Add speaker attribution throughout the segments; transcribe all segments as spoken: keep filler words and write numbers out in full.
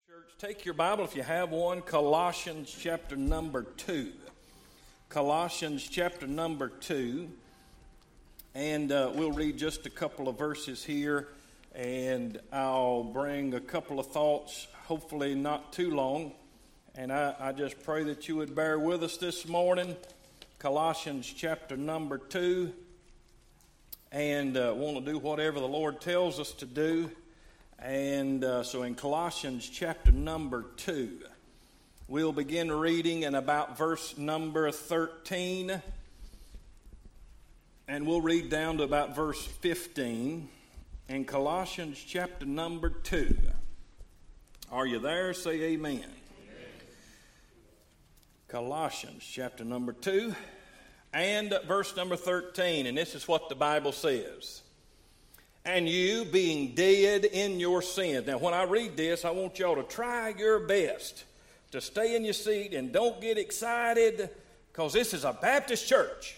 Speaker 1: Church, take your Bible if you have one, Colossians chapter number two. Colossians chapter number two. And uh, we'll read just a couple of verses here, and I'll bring a couple of thoughts, hopefully not too long. And I, I just pray that you would bear with us this morning. Colossians chapter number two. And uh, want to do whatever the Lord tells us to do. And uh, so in Colossians chapter number two, we'll begin reading in about verse number thirteen. And we'll read down to about verse fifteen in Colossians chapter number two. Are you there? Say amen. Amen. Colossians chapter number two and verse number thirteen. And this is what the Bible says. And you being dead in your sins. Now, when I read this, I want y'all to try your best to stay in your seat and don't get excited, because this is a Baptist church.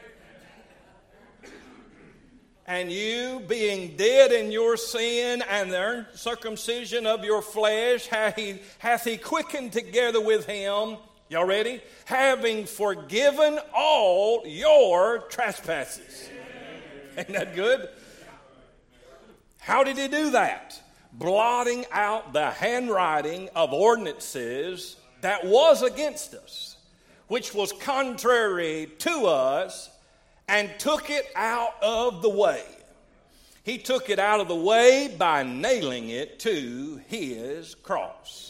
Speaker 1: And you being dead in your sin and the circumcision of your flesh, hath he, hath he quickened together with him. Y'all ready? Having forgiven all your trespasses. Ain't that good? How did he do that? Blotting out the handwriting of ordinances that was against us, which was contrary to us, and took it out of the way. He took it out of the way by nailing it to his cross.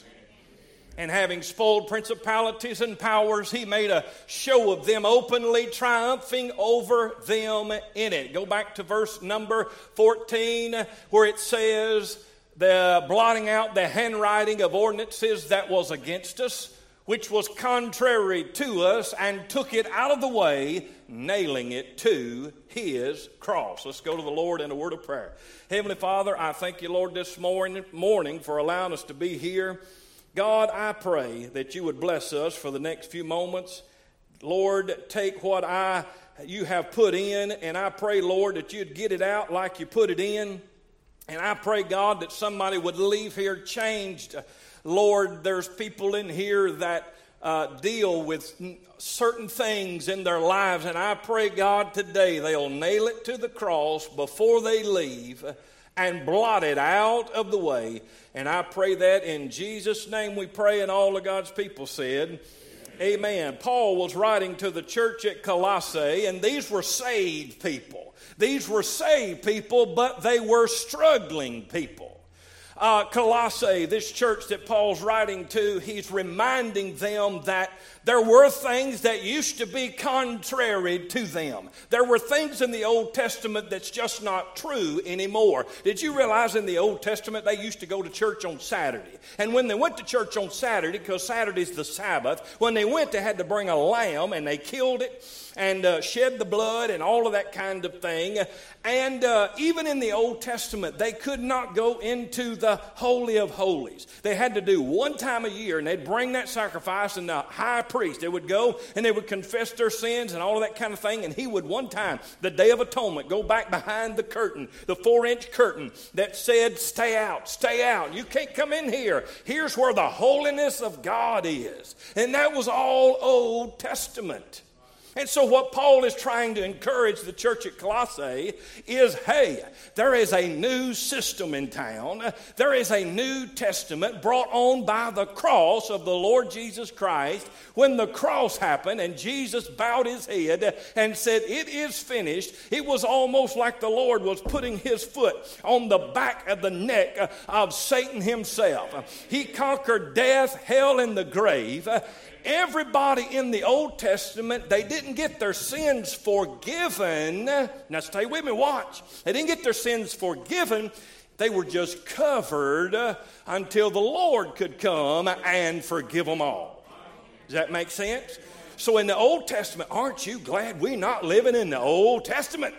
Speaker 1: And having spoiled principalities and powers, he made a show of them openly, triumphing over them in it. Go back to verse number fourteen, where it says, the blotting out the handwriting of ordinances that was against us, which was contrary to us, and took it out of the way, nailing it to his cross. Let's go to the Lord in a word of prayer. Heavenly Father, I thank you, Lord, this morning, morning for allowing us to be here. God, I pray that you would bless us for the next few moments. Lord, take what I you have put in, and I pray, Lord, that you'd get it out like you put it in. And I pray, God, that somebody would leave here changed. Lord, there's people in here that uh, deal with certain things in their lives, and I pray, God, today they'll nail it to the cross before they leave and blot it out of the way. And I pray that in Jesus' name we pray, and all of God's people said, amen. Amen. Paul was writing to the church at Colossae, and these were saved people. These were saved people, but they were struggling people. Uh, Colossae, this church that Paul's writing to, he's reminding them that there were things that used to be contrary to them. There were things in the Old Testament that's just not true anymore. Did you realize in the Old Testament they used to go to church on Saturday? And when they went to church on Saturday, because Saturday's the Sabbath, when they went they had to bring a lamb, and they killed it and uh, shed the blood and all of that kind of thing. And uh, even in the Old Testament, they could not go into the Holy of Holies. They had to do one time a year, and they'd bring that sacrifice, and the high priest, they would go and they would confess their sins and all of that kind of thing, and he would one time, the Day of Atonement, go back behind the curtain, the four-inch curtain that said, stay out, stay out. You can't come in here. Here's where the holiness of God is. And that was all Old Testament. And so what Paul is trying to encourage the church at Colossae is, hey, there is a new system in town. There is a New Testament brought on by the cross of the Lord Jesus Christ. When the cross happened and Jesus bowed his head and said, it is finished, it was almost like the Lord was putting his foot on the back of the neck of Satan himself. He conquered death, hell, and the grave. Everybody in the Old Testament, they didn't get their sins forgiven. Now stay with me, watch. They didn't get their sins forgiven. They were just covered until the Lord could come and forgive them all. Does that make sense? So in the Old Testament, aren't you glad we're not living in the Old Testament?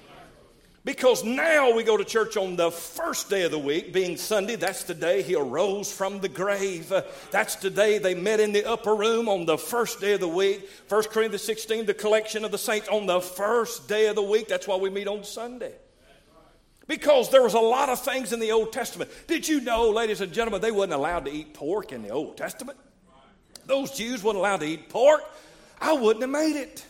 Speaker 1: Because now we go to church on the first day of the week, being Sunday. That's the day he arose from the grave. That's the day they met in the upper room on the first day of the week. First Corinthians sixteen, the collection of the saints on the first day of the week. That's why we meet on Sunday. Because there was a lot of things in the Old Testament. Did you know, ladies and gentlemen, they wasn't allowed to eat pork in the Old Testament? Those Jews weren't allowed to eat pork. I wouldn't have made it.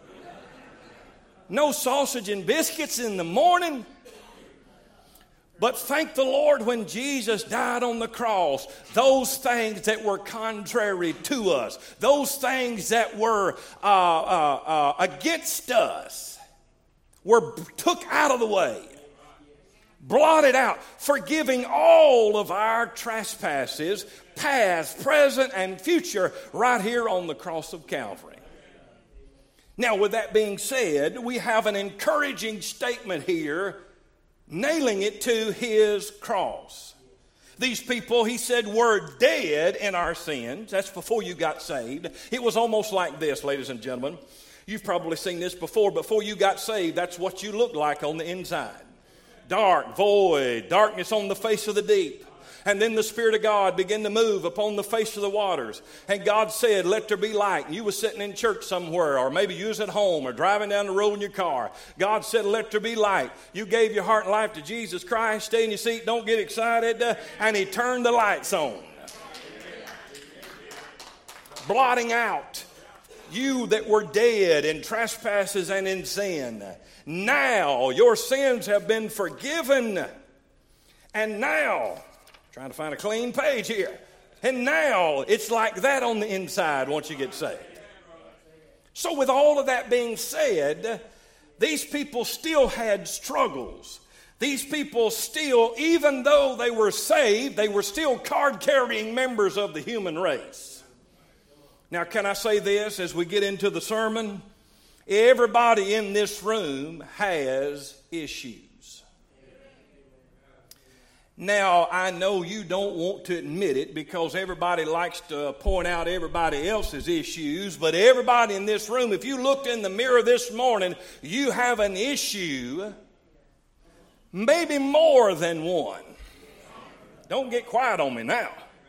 Speaker 1: No sausage and biscuits in the morning. But thank the Lord, when Jesus died on the cross, those things that were contrary to us, those things that were uh, uh, uh, against us, were took out of the way, blotted out, forgiving all of our trespasses, past, present, and future, right here on the cross of Calvary. Now, with that being said, we have an encouraging statement here, nailing it to his cross. These people, he said, were dead in our sins. That's before you got saved. It was almost like this, ladies and gentlemen. You've probably seen this before. Before you got saved, that's what you looked like on the inside. Dark, void, darkness on the face of the deep. And then the Spirit of God began to move upon the face of the waters. And God said, let there be light. And you were sitting in church somewhere, or maybe you was at home or driving down the road in your car. God said, let there be light. You gave your heart and life to Jesus Christ. Stay in your seat. Don't get excited. And he turned the lights on. Blotting out you that were dead in trespasses and in sin. Now your sins have been forgiven. And now, trying to find a clean page here. And now it's like that on the inside once you get saved. So with all of that being said, these people still had struggles. These people still, even though they were saved, they were still card-carrying members of the human race. Now, can I say this as we get into the sermon? Everybody in this room has issues. Now, I know you don't want to admit it because everybody likes to point out everybody else's issues, but everybody in this room, if you looked in the mirror this morning, you have an issue, maybe more than one. Don't get quiet on me now.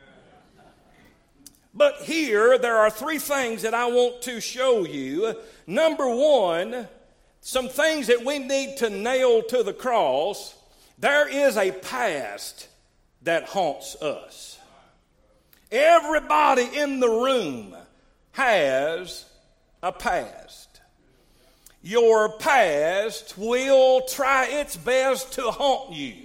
Speaker 1: But here, there are three things that I want to show you. Number one, some things that we need to nail to the cross. There is a past that haunts us. Everybody in the room has a past. Your past will try its best to haunt you.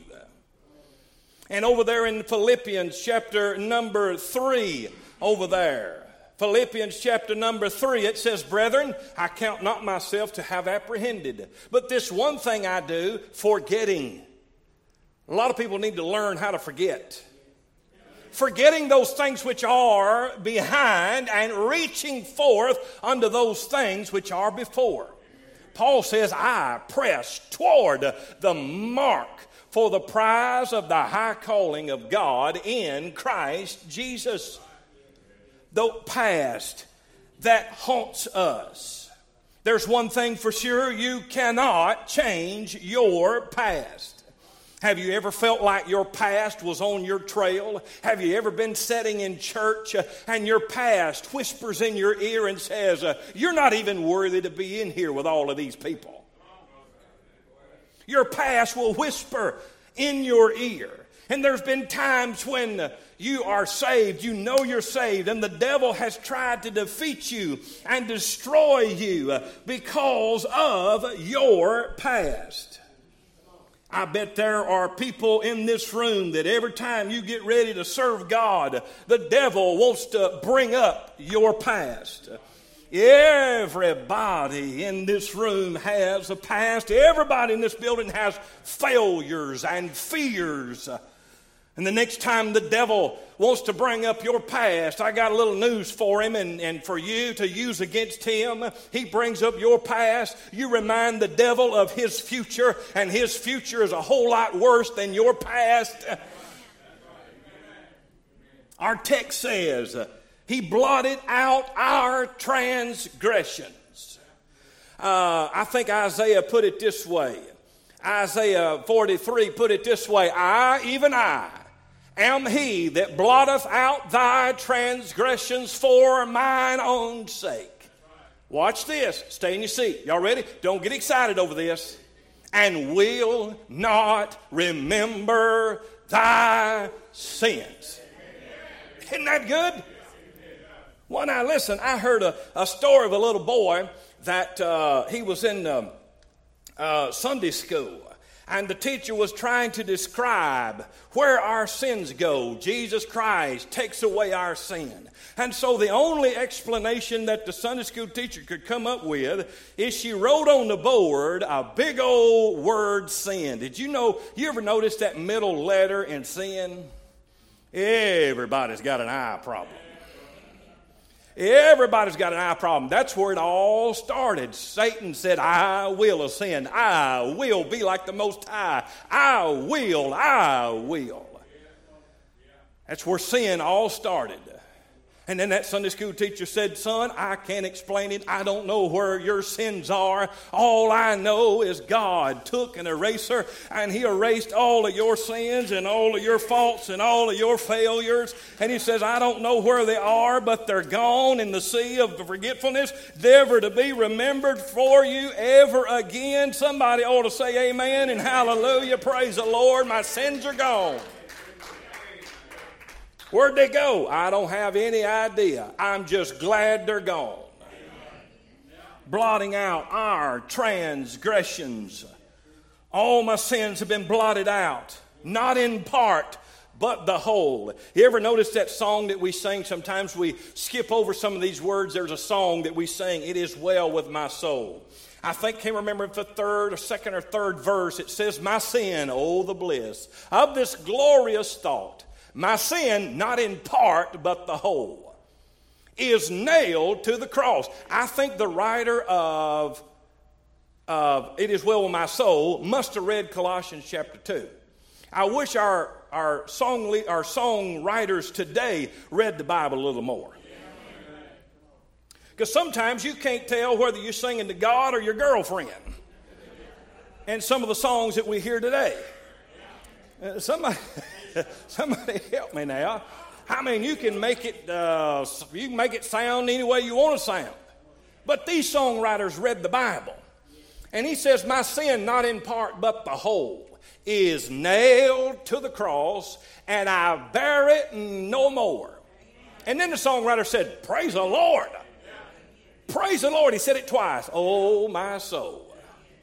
Speaker 1: And over there in Philippians chapter number three, over there, Philippians chapter number three, it says, brethren, I count not myself to have apprehended, but this one thing I do, forgetting. A lot of people need to learn how to forget. Forgetting those things which are behind and reaching forth unto those things which are before. Paul says, I press toward the mark for the prize of the high calling of God in Christ Jesus. The past that haunts us. There's one thing for sure, you cannot change your past. Have you ever felt like your past was on your trail? Have you ever been sitting in church uh, and your past whispers in your ear and says, uh, you're not even worthy to be in here with all of these people? Your past will whisper in your ear. And there's been times when uh, you are saved, you know you're saved, and the devil has tried to defeat you and destroy you uh, because of your past. I bet there are people in this room that every time you get ready to serve God, the devil wants to bring up your past. Everybody in this room has a past. Everybody in this building has failures and fears. And the next time the devil wants to bring up your past, I got a little news for him and, and for you to use against him. He brings up your past. You remind the devil of his future, and his future is a whole lot worse than your past. Our text says, he blotted out our transgressions. Uh, I think Isaiah put it this way. Isaiah forty-three put it this way. I, even I, am he that blotteth out thy transgressions for mine own sake. Watch this. Stay in your seat. Y'all ready? Don't get excited over this. and will not remember thy sins. Isn't that good? Well, now listen, I heard a, a story of a little boy that uh, he was in um, uh, Sunday school. And the teacher was trying to describe where our sins go. Jesus Christ takes away our sin. And so the only explanation that the Sunday school teacher could come up with is she wrote on the board a big old word, sin. Did you know, you ever notice that middle letter in sin? Everybody's got an eye problem. Everybody's got an eye problem. That's where it all started. Satan said, I will ascend. I will be like the Most High. I will. I will. That's where sin all started. And then that Sunday school teacher said, son, I can't explain it. I don't know where your sins are. All I know is God took an eraser and he erased all of your sins and all of your faults and all of your failures. And he says, I don't know where they are, but they're gone in the sea of forgetfulness, never to be remembered for you ever again. Somebody ought to say amen and hallelujah. Praise the Lord. My sins are gone. Where'd they go? I don't have any idea. I'm just glad they're gone. Blotting out our transgressions. All my sins have been blotted out. Not in part, but the whole. You ever notice that song that we sing? Sometimes we skip over some of these words. There's a song that we sing, It Is Well With My Soul. I think, can't remember if the third or second or third verse, it says, my sin, oh the bliss of this glorious thought. My sin, not in part, but the whole, is nailed to the cross. I think the writer of, of It Is Well With My Soul must have read Colossians chapter two. I wish our, our, song, our songwriters today read the Bible a little more. Because sometimes you can't tell whether you're singing to God or your girlfriend. And some of the songs that we hear today. Uh, somebody... Somebody help me now. I mean, you can make it uh, you can make it sound any way you want to sound. But these songwriters read the Bible. And he says, my sin, not in part but the whole, is nailed to the cross, and I bear it no more. And then the songwriter said, praise the Lord. Praise the Lord. He said it twice. Oh, my soul.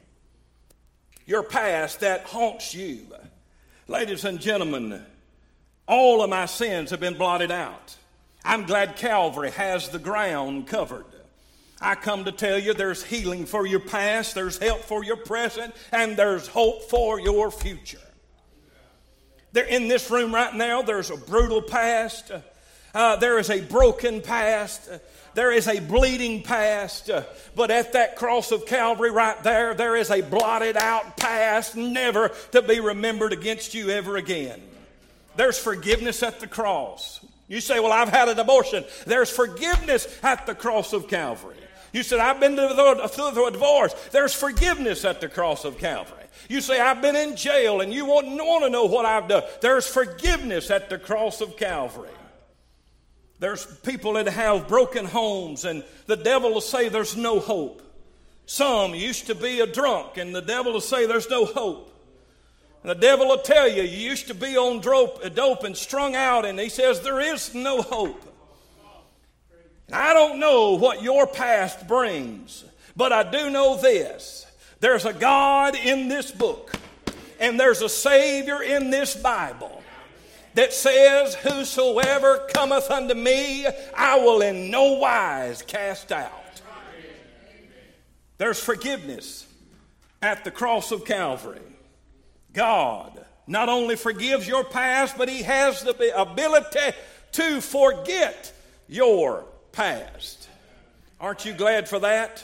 Speaker 1: Your past that haunts you. Ladies and gentlemen, all of my sins have been blotted out. I'm glad Calvary has the ground covered. I come to tell you there's healing for your past, there's help for your present, and there's hope for your future. There, in this room right now, there's a brutal past. Uh, there is a broken past. There is a bleeding past, uh, but at that cross of Calvary right there, there is a blotted out past, never to be remembered against you ever again. There's forgiveness at the cross. You say, well, I've had an abortion. There's forgiveness at the cross of Calvary. You said, I've been through a divorce. There's forgiveness at the cross of Calvary. You say, I've been in jail and you want, want to know what I've done. There's forgiveness at the cross of Calvary. There's people that have broken homes, and the devil will say there's no hope. Some used to be a drunk, and the devil will say there's no hope. And the devil will tell you, you used to be on dope and strung out, and he says there is no hope. And I don't know what your past brings, but I do know this. There's a God in this book, and there's a Savior in this Bible that says, whosoever cometh unto me, I will in no wise cast out. There's forgiveness at the cross of Calvary. God not only forgives your past, but he has the ability to forget your past. Aren't you glad for that?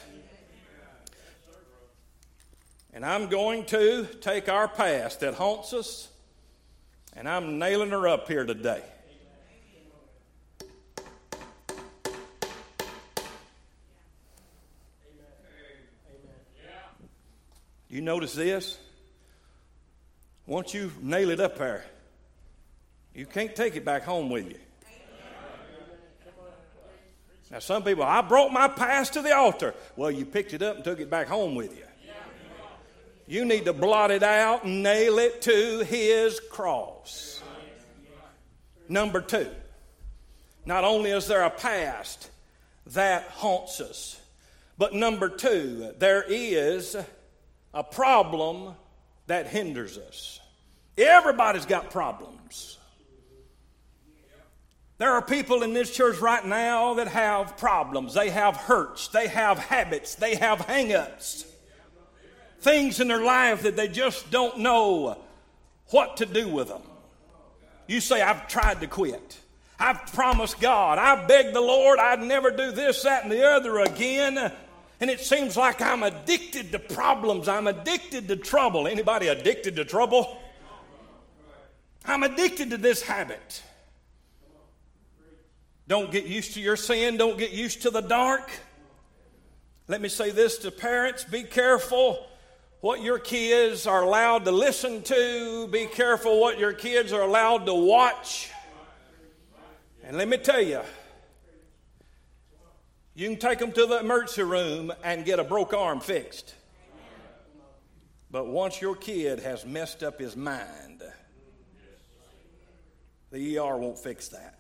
Speaker 1: And I'm going to take our past that haunts us, and I'm nailing her up here today. You notice this? Once you nail it up there, you can't take it back home with you. Now some people, I brought my past to the altar. Well, you picked it up and took it back home with you. You need to blot it out and nail it to his cross. Number two, not only is there a past that haunts us, but number two, there is a problem that hinders us. Everybody's got problems. There are people in this church right now that have problems. They have hurts. They have habits. They have hang-ups. Things in their life that they just don't know what to do with them. You say, I've tried to quit. I've promised God. I've begged the Lord I'd never do this, that, and the other again. And it seems like I'm addicted to problems. I'm addicted to trouble. Anybody addicted to trouble? I'm addicted to this habit. Don't get used to your sin. Don't get used to the dark. Let me say this to parents. Be careful what your kids are allowed to listen to. Be careful what your kids are allowed to watch. And let me tell you, you can take them to the emergency room and get a broke arm fixed. But once your kid has messed up his mind, the E R won't fix that.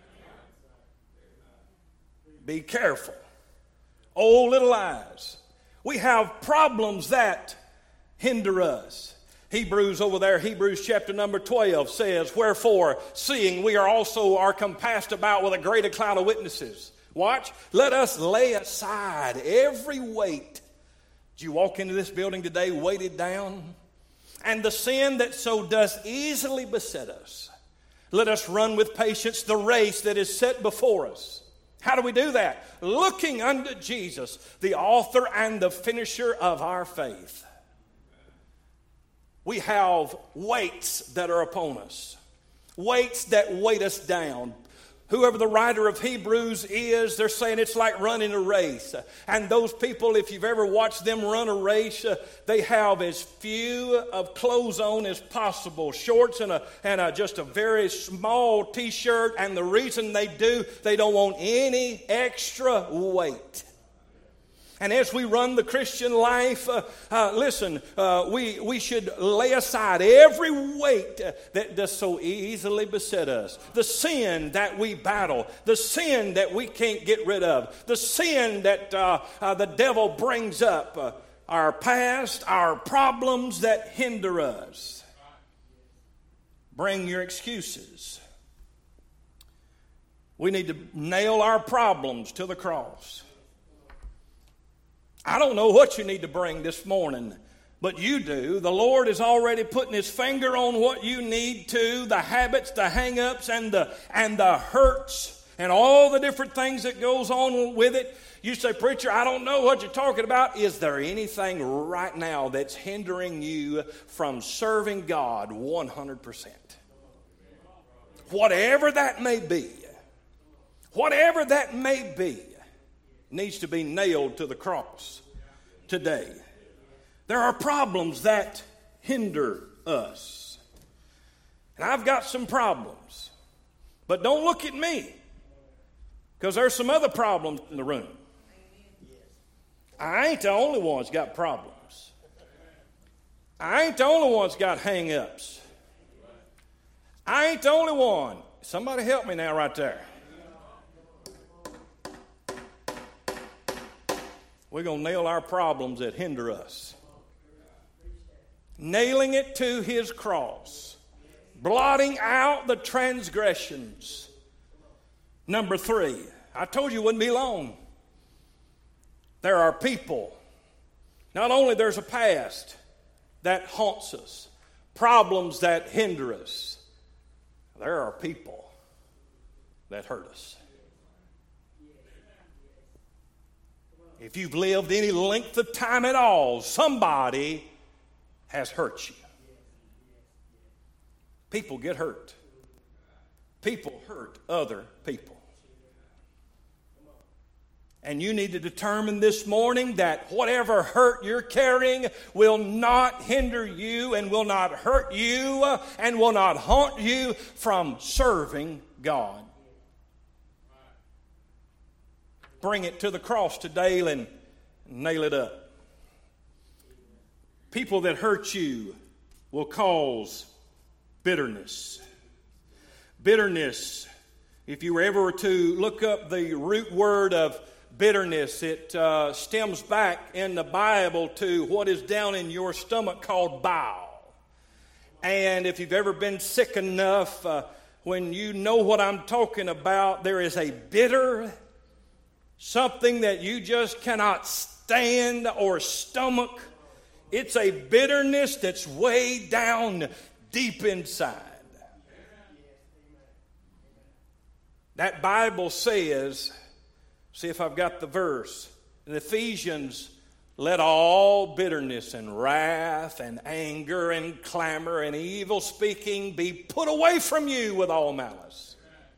Speaker 1: Be careful. Oh, little eyes. We have problems that hinder us. Hebrews over there, Hebrews chapter number twelve says, wherefore, seeing we are also are compassed about with a greater cloud of witnesses. Watch. Let us lay aside every weight. Did you walk into this building today weighted down? And the sin that so does easily beset us. Let us run with patience the race that is set before us. How do we do that? Looking unto Jesus, the author and the finisher of our faith. We have weights that are upon us. Weights that weight us down. Whoever the writer of Hebrews is, they're saying it's like running a race. And those people, if you've ever watched them run a race, uh, they have as few of clothes on as possible. Shorts and, a, and a, just a very small t-shirt. And the reason they do, they don't want any extra weight. And as we run the Christian life, uh, uh, listen, uh, we, we should lay aside every weight uh, that does so easily beset us. The sin that we battle, the sin that we can't get rid of, the sin that uh, uh, the devil brings up, uh, our past, our problems that hinder us. Bring your excuses. We need to nail our problems to the cross. I don't know what you need to bring this morning, but you do. The Lord is already putting his finger on what you need to, the habits, the hang-ups, and the, and the hurts, and all the different things that goes on with it. You say, preacher, I don't know what you're talking about. Is there anything right now that's hindering you from serving God one hundred percent? Whatever that may be, whatever that may be, needs to be nailed to the cross today. There are problems that hinder us. And I've got some problems. But don't look at me, because there's some other problems in the room. I ain't the only one that's got problems. I ain't the only one that's got hang-ups. I ain't the only one. Somebody help me now right there. We're going to nail our problems that hinder us. Nailing it to his cross. Blotting out the transgressions. Number three. I told you it wouldn't be long. There are people. Not only there's a past that haunts us. Problems that hinder us. There are people that hurt us. If you've lived any length of time at all, somebody has hurt you. People get hurt. People hurt other people. And you need to determine this morning that whatever hurt you're carrying will not hinder you and will not hurt you and will not haunt you from serving God. Bring it to the cross today and nail it up. People that hurt you will cause bitterness. Bitterness, if you were ever to look up the root word of bitterness, it uh, stems back in the Bible to what is down in your stomach called bile. And if you've ever been sick enough, uh, when you know what I'm talking about, there is a bitter, something that you just cannot stand or stomach. It's a bitterness that's way down deep inside. That Bible says, see if I've got the verse, in Ephesians, let all bitterness and wrath and anger and clamor and evil speaking be put away from you with all malice.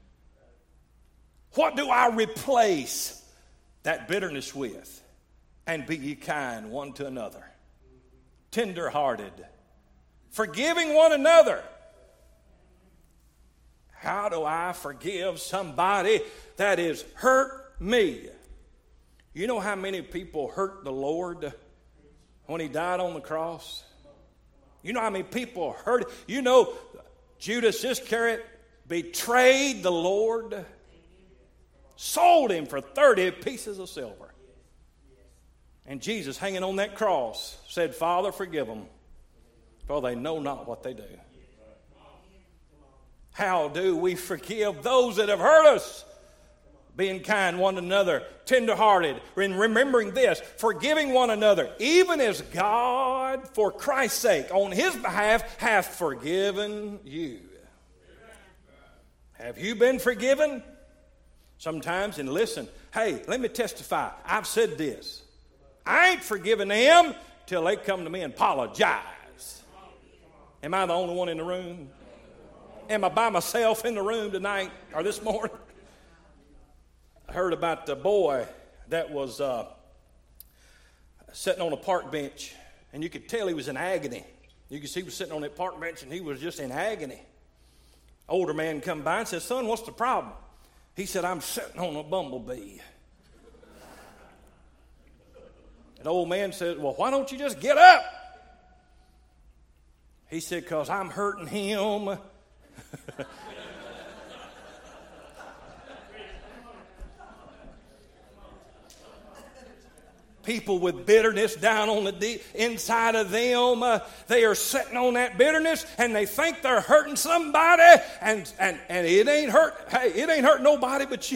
Speaker 1: What do I replace that bitterness with? And be ye kind one to another, tender-hearted, forgiving one another. How do I forgive somebody that has hurt me? You know how many people hurt the Lord when he died on the cross? You know how many people hurt? You know Judas Iscariot betrayed the Lord, sold him for thirty pieces of silver. And Jesus, hanging on that cross, said, Father, forgive them, for they know not what they do. How do we forgive those that have hurt us? Being kind one to another, tenderhearted, and remembering this, forgiving one another, even as God, for Christ's sake, on his behalf, hath forgiven you. Have you been forgiven? Sometimes, and listen, hey, let me testify. I've said this. I ain't forgiven them till they come to me and apologize. Am I the only one in the room? Am I by myself in the room tonight or this morning? I heard about the boy that was uh, sitting on a park bench, and you could tell he was in agony. You could see he was sitting on that park bench, and he was just in agony. Older man come by and said, son, what's the problem? He said, I'm sitting on a bumblebee. An old man said, well, why don't you just get up? He said, because I'm hurting him. People with bitterness down on the deep inside of them, uh, they are sitting on that bitterness and they think they're hurting somebody, and, and, and it ain't hurt. Hey, it ain't hurt nobody but you.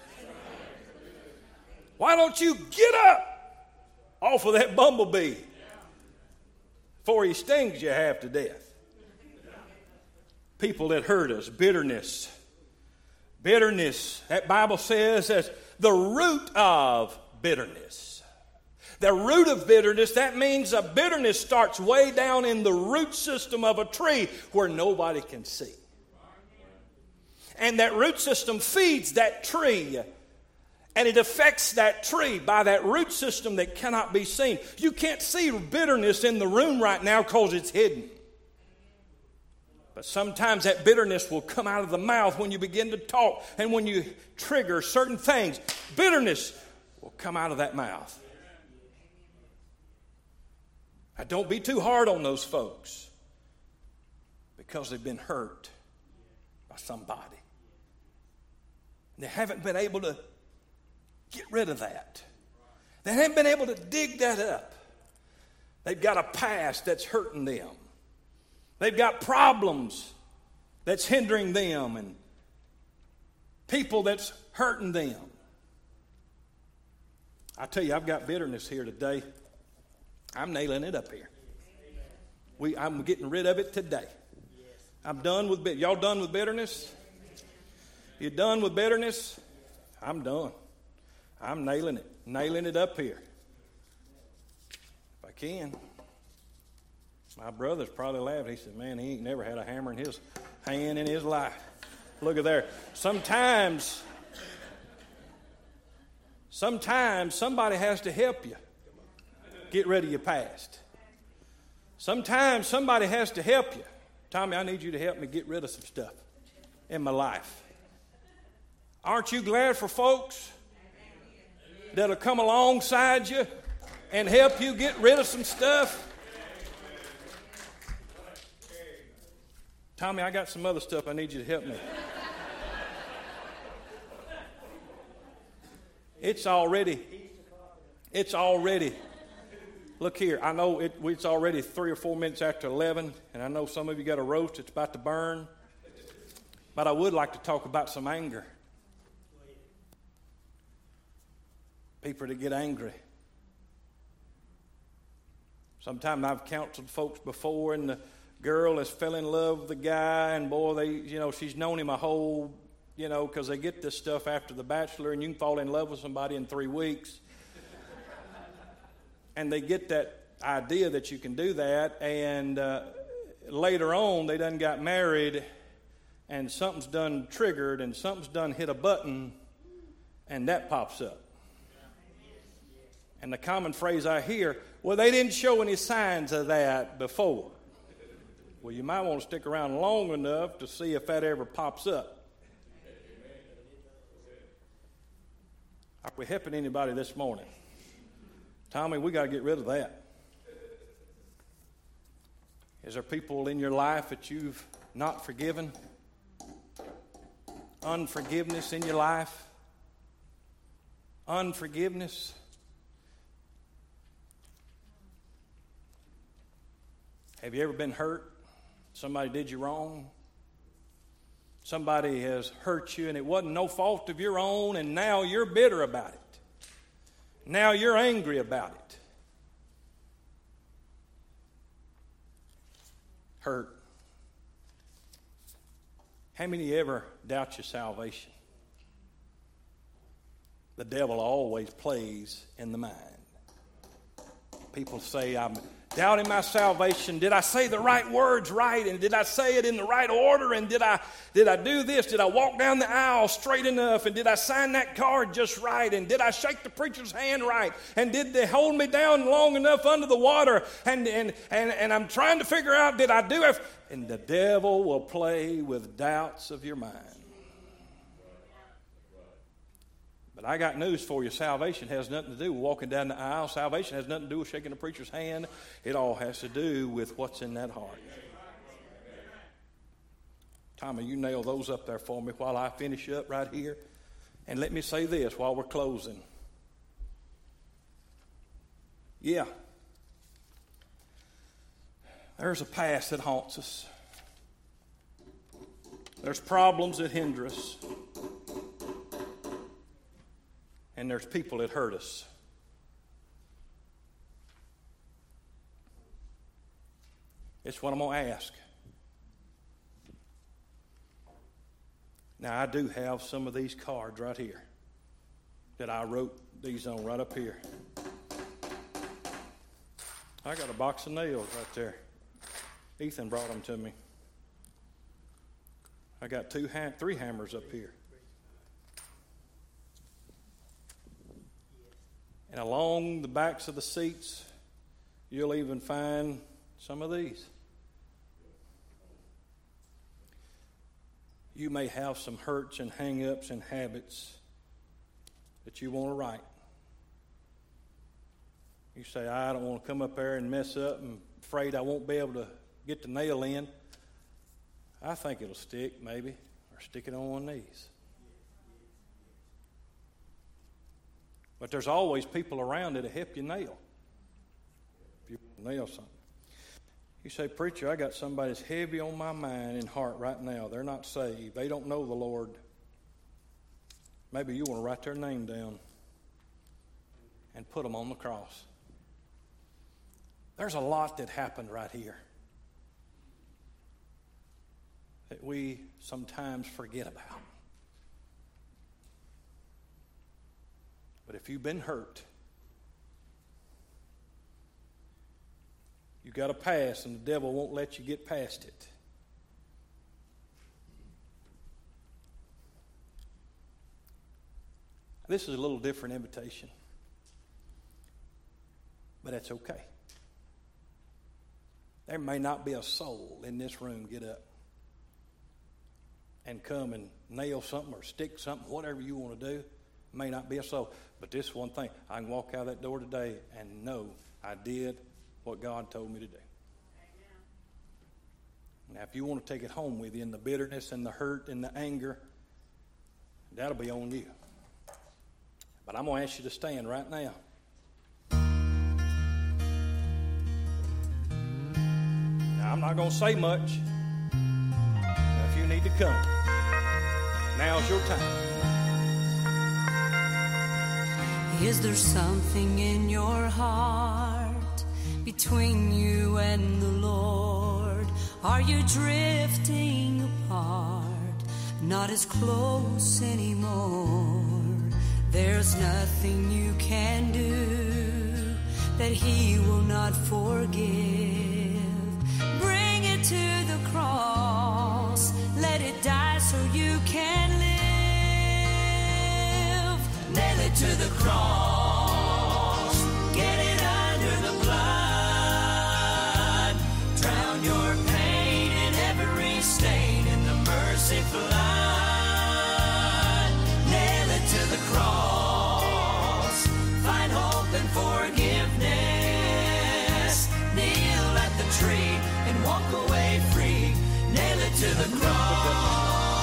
Speaker 1: Why don't you get up off of that bumblebee before he stings you half to death? People that hurt us, bitterness. Bitterness, that Bible says, is the root of bitterness. The root of bitterness, that means a bitterness starts way down in the root system of a tree where nobody can see. And that root system feeds that tree, and it affects that tree by that root system that cannot be seen. You can't see bitterness in the room right now because it's hidden. But sometimes that bitterness will come out of the mouth when you begin to talk, and when you trigger certain things, bitterness will come out of that mouth. Now, don't be too hard on those folks because they've been hurt by somebody. They haven't been able to get rid of that. They haven't been able to dig that up. They've got a past that's hurting them. They've got problems that's hindering them and people that's hurting them. I tell you, I've got bitterness here today. I'm nailing it up here. We, I'm getting rid of it today. I'm done with bitterness. Y'all done with bitterness? You done with bitterness? I'm done. I'm nailing it. Nailing it up here. If I can. My brother's probably laughing. He said, man, he ain't never had a hammer in his hand in his life. Look at there. Sometimes, sometimes somebody has to help you get rid of your past. Sometimes somebody has to help you. Tommy, I need you to help me get rid of some stuff in my life. Aren't you glad for folks that'll come alongside you and help you get rid of some stuff? Tommy, I got some other stuff I need you to help me. It's already, it's already, look here, I know it, it's already three or four minutes after eleven, and I know some of you got a roast that's about to burn, but I would like to talk about some anger. People that get angry. Sometimes I've counseled folks before, and the girl has fell in love with the guy, and boy, they, you know, she's known him a whole, you know, because they get this stuff after The Bachelor, and you can fall in love with somebody in three weeks. And they get that idea that you can do that, and uh, later on, they done got married, and something's done triggered, and something's done hit a button, and that pops up. And the common phrase I hear, well, they didn't show any signs of that before. Well, you might want to stick around long enough to see if that ever pops up. Are we helping anybody this morning? Tommy, we got to get rid of that. Is there people in your life that you've not forgiven? Unforgiveness in your life? Unforgiveness? Have you ever been hurt? Somebody did you wrong? Somebody has hurt you and it wasn't no fault of your own, and now you're bitter about it. Now you're angry about it. Hurt. How many of you ever doubt your salvation? The devil always plays in the mind. People say, I'm doubting my salvation. Did I say the right words right? And did I say it in the right order? And did I did I do this? Did I walk down the aisle straight enough? And did I sign that card just right? And did I shake the preacher's hand right? And did they hold me down long enough under the water? And and and, and I'm trying to figure out, did I do it? And the devil will play with doubts of your mind. But I got news for you. Salvation has nothing to do with walking down the aisle. Salvation has nothing to do with shaking the preacher's hand. It all has to do with what's in that heart. Tommy, you nail those up there for me while I finish up right here. And let me say this while we're closing. Yeah. There's a past that haunts us. There's problems that hinder us. And there's people that hurt us. It's what I'm going to ask. Now, I do have some of these cards right here that I wrote these on right up here. I got a box of nails right there. Ethan brought them to me. I got two, ha- three hammers up here. And along the backs of the seats, you'll even find some of these. You may have some hurts and hang-ups and habits that you want to right. You say, I don't want to come up there and mess up. I'm afraid I won't be able to get the nail in. I think it'll stick, maybe, or stick it on one of these. But there's always people around that'll help you nail. If you nail something. You say, preacher, I got somebody that's heavy on my mind and heart right now. They're not saved. They don't know the Lord. Maybe you want to write their name down and put them on the cross. There's a lot that happened right here that we sometimes forget about. But if you've been hurt, you've got a past, and the devil won't let you get past it. This is a little different invitation, but that's okay. There may not be a soul in this room get up and come and nail something or stick something, whatever you want to do. May not be a soul. But this one thing, I can walk out that door today and know I did what God told me to do. Amen. Now, if you want to take it home with you in the bitterness and the hurt and the anger, that'll be on you. But I'm going to ask you to stand right now. Now, I'm not going to say much. Now, if you need to come, now's your time.
Speaker 2: Is there something in your heart between you and the Lord? Are you drifting apart, not as close anymore? There's nothing you can do that He will not forgive. Bring it to the cross, let it die so you can live. Nail it to the cross, get it under the blood. Drown your pain and every stain in the mercy flood. Nail it to the cross, find hope and forgiveness. Kneel at the tree and walk away free. Nail it to the cross.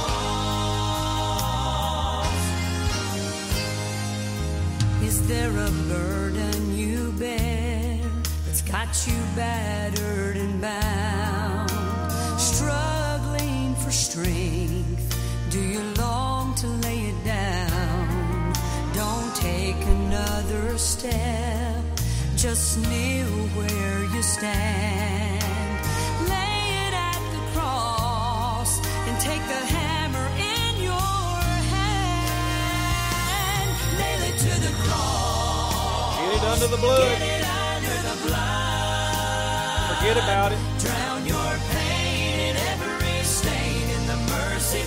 Speaker 2: Is there a burden you bear that's got you battered and bound? Struggling for strength, do you long to lay it down? Don't take another step, just kneel where you stand. Lay it at the cross and take the hammer in your hand. Nail it to the cross.
Speaker 1: Get it under the blood.
Speaker 2: Get it under the blood.
Speaker 1: Forget about it.
Speaker 2: Drown your pain in every stain in the mercy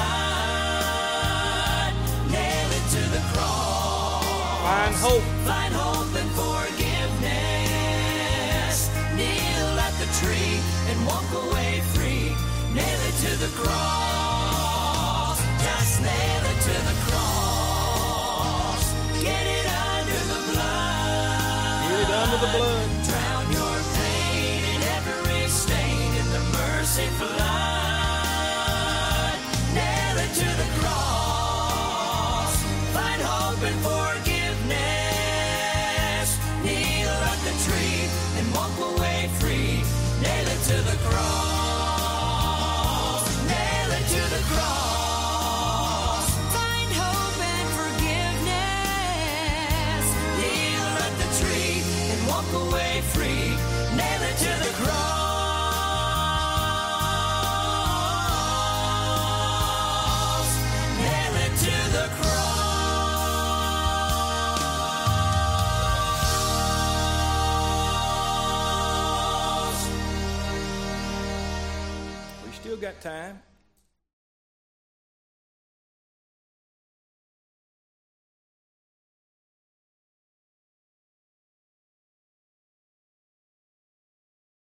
Speaker 2: flood. Nail it to the cross.
Speaker 1: Find hope.
Speaker 2: Find hope and forgiveness. Kneel at the tree and walk away free. Nail it to the cross. Just nail it to the cross. Get it under the blood.
Speaker 1: Get it under the blood.
Speaker 2: Drown your pain in every stain in the mercy flood. Nail it to the cross. Find hope and forgiveness. Kneel at the tree and walk away free. Nail it to the cross. Nail it to the cross. Find hope and forgiveness. Kneel at the tree and walk away free. Nail it to the cross. Nail it to the cross.
Speaker 1: We still got time.